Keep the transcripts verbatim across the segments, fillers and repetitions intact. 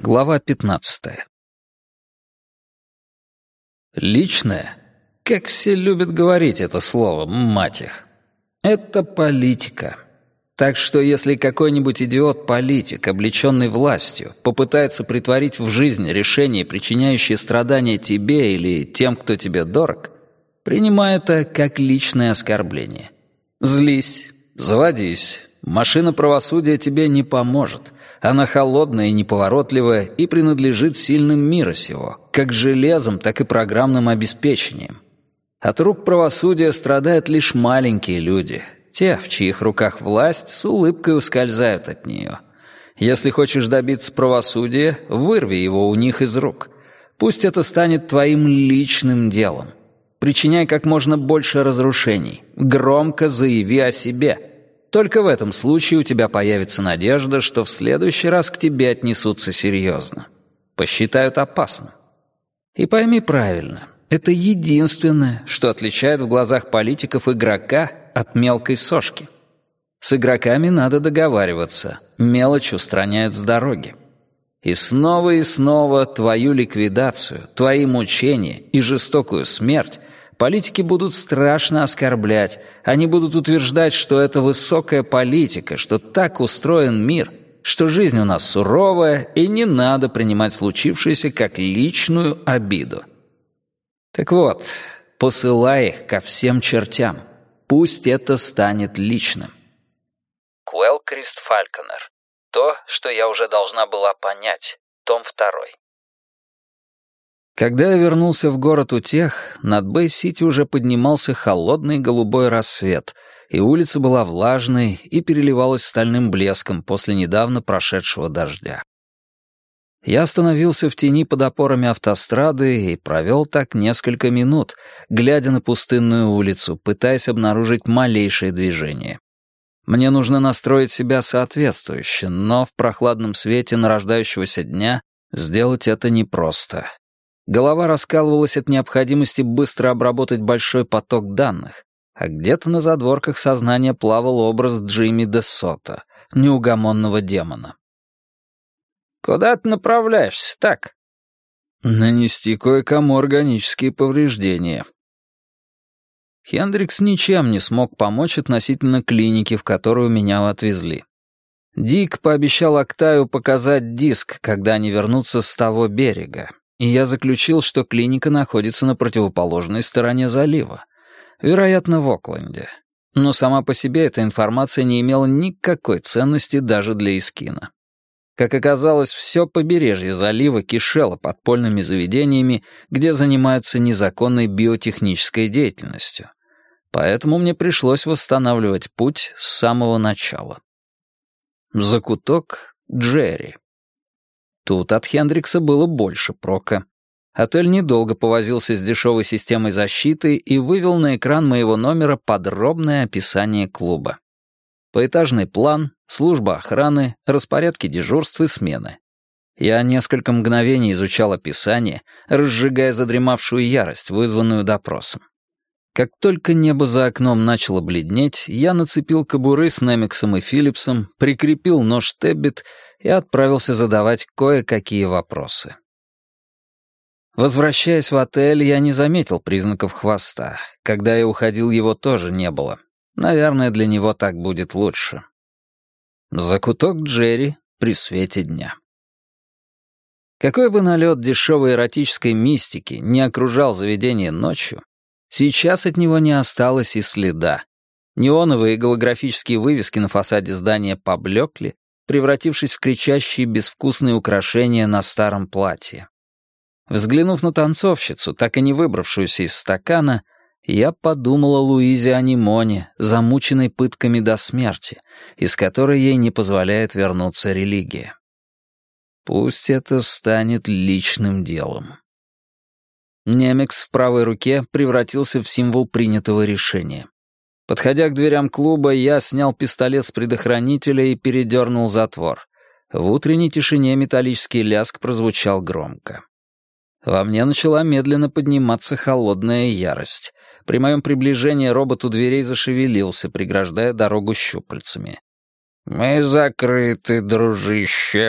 Глава пятнадцатая. Личное, как все любят говорить это слово, мать их, это политика. Так что если какой-нибудь идиот-политик, облеченный властью, попытается притворить в жизнь решение, причиняющее страдания тебе или тем, кто тебе дорог, принимай это как личное оскорбление. Злись, заводись, машина правосудия тебе не поможет. Она холодная и неповоротливая и принадлежит сильным мира сего, как железом, так и программным обеспечением. От рук правосудия страдают лишь маленькие люди, те, в чьих руках власть, с улыбкой ускользают от нее. Если хочешь добиться правосудия, вырви его у них из рук. Пусть это станет твоим личным делом. Причиняй как можно больше разрушений, громко заяви о себе. Только в этом случае у тебя появится надежда, что в следующий раз к тебе отнесутся серьезно. Посчитают опасным. И пойми правильно, это единственное, что отличает в глазах политиков игрока от мелкой сошки. С игроками надо договариваться, мелочь устраняют с дороги. И снова и снова твою ликвидацию, твои мучения и жестокую смерть политики будут страшно оскорблять. Они будут утверждать, что это высокая политика, что так устроен мир, что жизнь у нас суровая, и не надо принимать случившееся как личную обиду. Так вот, посылай их ко всем чертям. Пусть это станет личным. Куэлл Крист Фальконер. То, что я уже должна была понять. Том второй. Когда я вернулся в город утех, над Бэй-Сити уже поднимался холодный голубой рассвет, и улица была влажной и переливалась стальным блеском после недавно прошедшего дождя. Я остановился в тени под опорами автострады и провел так несколько минут, глядя на пустынную улицу, пытаясь обнаружить малейшее движение. Мне нужно настроить себя соответствующе, но в прохладном свете нарождающегося дня сделать это непросто. Голова раскалывалась от необходимости быстро обработать большой поток данных, а где-то на задворках сознания плавал образ Джимми де Сото, неугомонного демона. «Куда ты направляешься так?» «Нанести кое-кому органические повреждения». Хендрикс ничем не смог помочь относительно клиники, в которую меня отвезли. Дик пообещал Октаю показать диск, когда они вернутся с того берега, и я заключил, что клиника находится на противоположной стороне залива, вероятно, в Окленде. Но сама по себе эта информация не имела никакой ценности даже для Искина. Как оказалось, все побережье залива кишело подпольными заведениями, где занимаются незаконной биотехнической деятельностью. Поэтому мне пришлось восстанавливать путь с самого начала. Закуток Джерри. Тут от Хендрикса было больше прока. Отель недолго повозился с дешевой системой защиты и вывел на экран моего номера подробное описание клуба. Поэтажный план, служба охраны, распорядки дежурств и смены. Я несколько мгновений изучал описание, разжигая задремавшую ярость, вызванную допросом. Как только небо за окном начало бледнеть, я нацепил кобуры с Немексом и Филлипсом, прикрепил нож Теббит и отправился задавать кое-какие вопросы. Возвращаясь в отель, я не заметил признаков хвоста. Когда я уходил, его тоже не было. Наверное, для него так будет лучше. Закуток Джерри при свете дня. Какой бы налет дешевой эротической мистики не окружал заведение ночью, сейчас от него не осталось и следа. Неоновые и голографические вывески на фасаде здания поблекли, превратившись в кричащие безвкусные украшения на старом платье. Взглянув на танцовщицу, так и не выбравшуюся из стакана, я подумал о Луизе Анимоне, замученной пытками до смерти, из которой ей не позволяет вернуться религия. Пусть это станет личным делом. Немекс в правой руке превратился в символ принятого решения. Подходя к дверям клуба, я снял пистолет с предохранителя и передернул затвор. В утренней тишине металлический лязг прозвучал громко. Во мне начала медленно подниматься холодная ярость. При моем приближении робот у дверей зашевелился, преграждая дорогу щупальцами. «Мы закрыты, дружище»,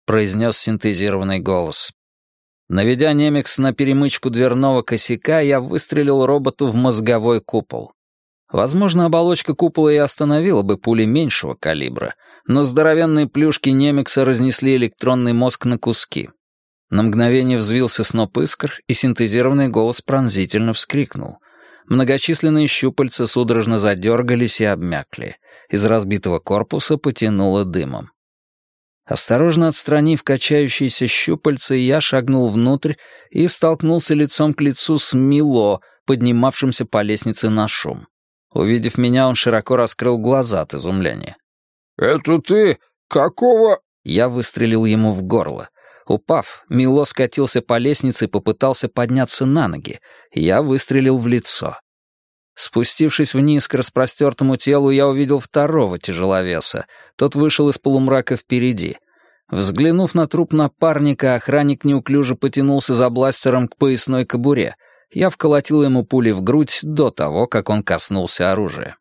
— произнес синтезированный голос. Наведя Немекс на перемычку дверного косяка, я выстрелил роботу в мозговой купол. Возможно, оболочка купола и остановила бы пули меньшего калибра, но здоровенные плюшки Немекса разнесли электронный мозг на куски. На мгновение взвился сноп искр, и синтезированный голос пронзительно вскрикнул. Многочисленные щупальца судорожно задергались и обмякли. Из разбитого корпуса потянуло дымом. Осторожно отстранив качающиеся щупальца, я шагнул внутрь и столкнулся лицом к лицу с Мило, поднимавшимся по лестнице на шум. Увидев меня, он широко раскрыл глаза от изумления. «Это ты? Какого?» Я выстрелил ему в горло. Упав, Мило скатился по лестнице и попытался подняться на ноги. Я выстрелил в лицо. Спустившись вниз к распростертому телу, я увидел второго тяжеловеса. Тот вышел из полумрака впереди. Взглянув на труп напарника, охранник неуклюже потянулся за бластером к поясной кобуре. Я вколотил ему пули в грудь до того, как он коснулся оружия.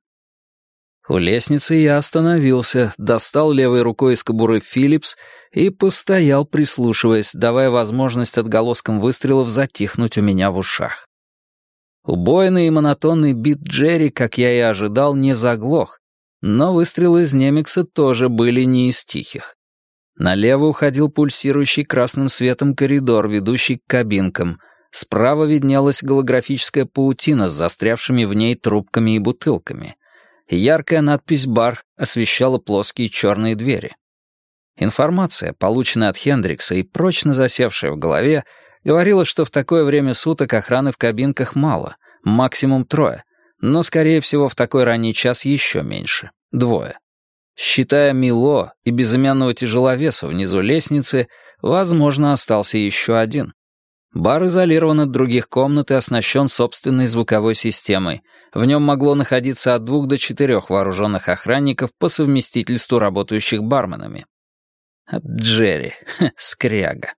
У лестницы я остановился, достал левой рукой из кобуры Филлипс и постоял, прислушиваясь, давая возможность отголоскам выстрелов затихнуть у меня в ушах. Убойный и монотонный бит Джерри, как я и ожидал, не заглох, но выстрелы из Немекса тоже были не из тихих. Налево уходил пульсирующий красным светом коридор, ведущий к кабинкам. Справа виднелась голографическая паутина с застрявшими в ней трубками и бутылками. Яркая надпись «Бар» освещала плоские черные двери. Информация, полученная от Хендрикса и прочно засевшая в голове, говорила, что в такое время суток охраны в кабинках мало, максимум трое, но, скорее всего, в такой ранний час еще меньше, двое. Считая Мило и безымянного тяжеловеса внизу лестницы, возможно, остался еще один. Бар изолирован от других комнат и оснащен собственной звуковой системой. В нем могло находиться от двух до четырех вооруженных охранников по совместительству работающих барменами. От Джерри, ха, скряга.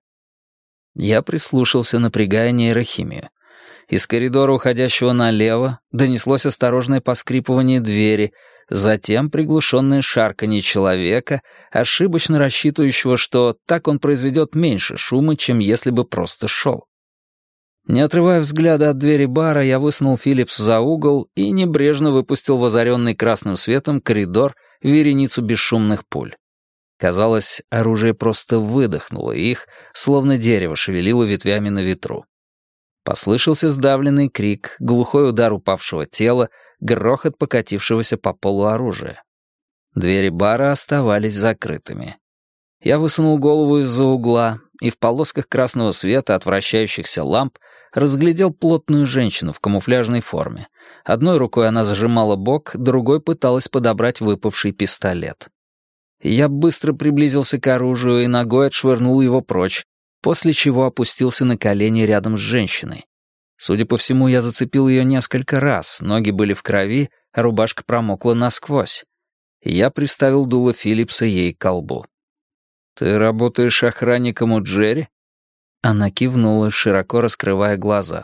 Я прислушался, напрягая нейрохимию. Из коридора, уходящего налево, донеслось осторожное поскрипывание двери, затем приглушенное шарканье человека, ошибочно рассчитывающего, что так он произведет меньше шума, чем если бы просто шел. Не отрывая взгляда от двери бара, я высунул Филлипс за угол и небрежно выпустил в озаренный красным светом коридор вереницу бесшумных пуль. Казалось, оружие просто выдохнуло их, словно дерево шевелило ветвями на ветру. Послышался сдавленный крик, глухой удар упавшего тела, грохот покатившегося по полу оружия. Двери бара оставались закрытыми. Я высунул голову из-за угла и в полосках красного света от вращающихся ламп разглядел плотную женщину в камуфляжной форме. Одной рукой она зажимала бок, другой пыталась подобрать выпавший пистолет. Я быстро приблизился к оружию и ногой отшвырнул его прочь, после чего опустился на колени рядом с женщиной. Судя по всему, я зацепил ее несколько раз, ноги были в крови, а рубашка промокла насквозь. Я приставил дуло Филлипса ей к колбу. «Ты работаешь охранником у Джерри?» Она кивнула, широко раскрывая глаза.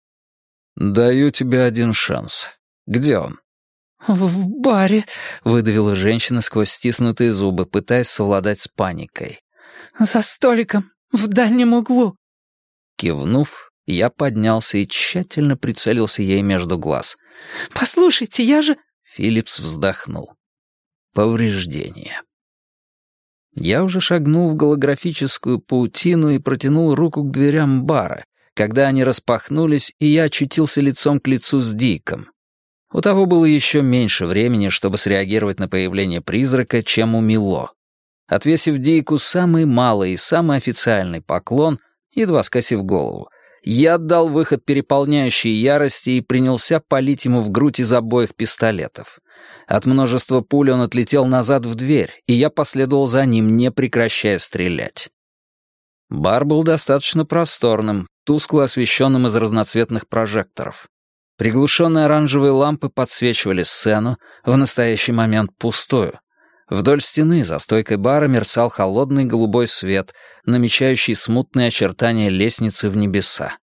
«Даю тебе один шанс. Где он?» «В, в баре», — выдавила женщина сквозь стиснутые зубы, пытаясь совладать с паникой. «За столиком, в дальнем углу». Кивнув, я поднялся и тщательно прицелился ей между глаз. «Послушайте, я же...» Филлипс вздохнул. Повреждение. Я уже шагнул в голографическую паутину и протянул руку к дверям бара, когда они распахнулись, и я очутился лицом к лицу с Диком. У того было еще меньше времени, чтобы среагировать на появление призрака, чем у Мило. Отвесив Дику самый малый и самый официальный поклон, едва скосив голову, я отдал выход переполняющей ярости и принялся палить ему в грудь из обоих пистолетов. От множества пуль он отлетел назад в дверь, и я последовал за ним, не прекращая стрелять. Бар был достаточно просторным, тускло освещенным из разноцветных прожекторов. Приглушенные оранжевые лампы подсвечивали сцену, в настоящий момент пустую. Вдоль стены за стойкой бара мерцал холодный голубой свет, намечающий смутные очертания лестницы в небеса.